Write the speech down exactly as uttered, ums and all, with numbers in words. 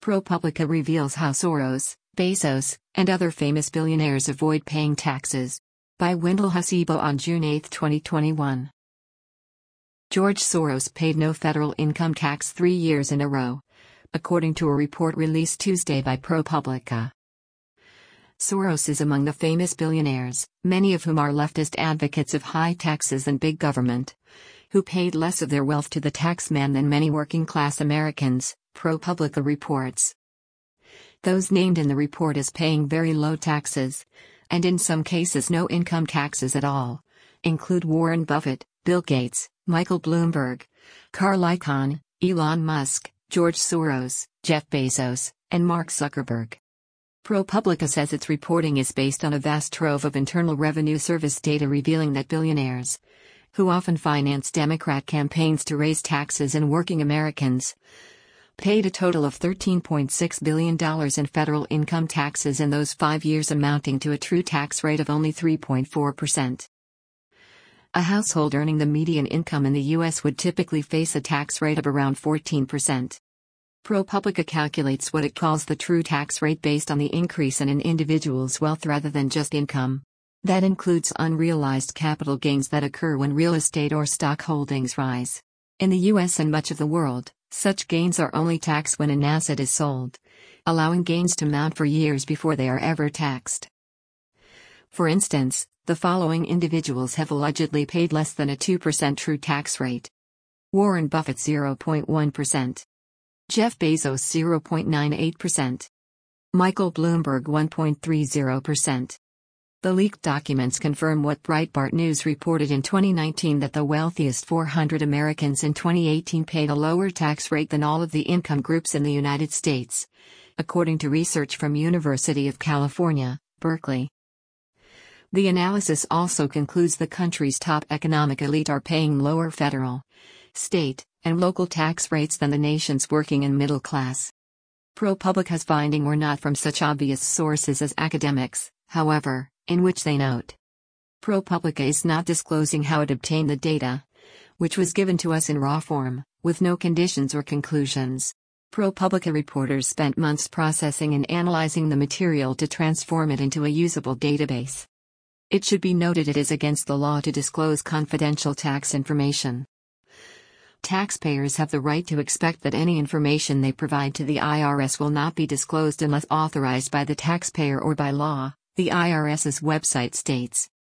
ProPublica reveals how Soros, Bezos, and other famous billionaires avoid paying taxes. By Wendell Hasebo on June eighth, twenty twenty-one. George Soros paid no federal income tax three years in a row, according to a report released Tuesday by ProPublica. Soros is among the famous billionaires, many of whom are leftist advocates of high taxes and big government, who paid less of their wealth to the taxman than many working-class Americans, ProPublica reports. Those named in the report as paying very low taxes, and in some cases no income taxes at all, include Warren Buffett, Bill Gates, Michael Bloomberg, Carl Icahn, Elon Musk, George Soros, Jeff Bezos, and Mark Zuckerberg. ProPublica says its reporting is based on a vast trove of Internal Revenue Service data revealing that billionaires, who often finance Democrat campaigns to raise taxes and working Americans, paid a total of thirteen point six billion dollars in federal income taxes in those five years, amounting to a true tax rate of only three point four percent. A household earning the median income in the U S would typically face a tax rate of around fourteen percent. ProPublica calculates what it calls the true tax rate based on the increase in an individual's wealth rather than just income. That includes unrealized capital gains that occur when real estate or stock holdings rise. In the U S and much of the world, such gains are only taxed when an asset is sold, allowing gains to mount for years before they are ever taxed. For instance, the following individuals have allegedly paid less than a two percent true tax rate. Warren Buffett zero point one percent. Jeff Bezos zero point nine eight percent. Michael Bloomberg one point three zero percent. The leaked documents confirm what Breitbart News reported in twenty nineteen, that the wealthiest four hundred Americans in twenty eighteen paid a lower tax rate than all of the income groups in the United States, according to research from University of California, Berkeley. The analysis also concludes the country's top economic elite are paying lower federal, state, and local tax rates than the nation's working and middle class. ProPublica's finding were not from such obvious sources as academics, however, in which they note, ProPublica is not disclosing how it obtained the data, which was given to us in raw form, with no conditions or conclusions. ProPublica reporters spent months processing and analyzing the material to transform it into a usable database. It should be noted it is against the law to disclose confidential tax information. Taxpayers have the right to expect that any information they provide to the I R S will not be disclosed unless authorized by the taxpayer or by law, the IRS's website states.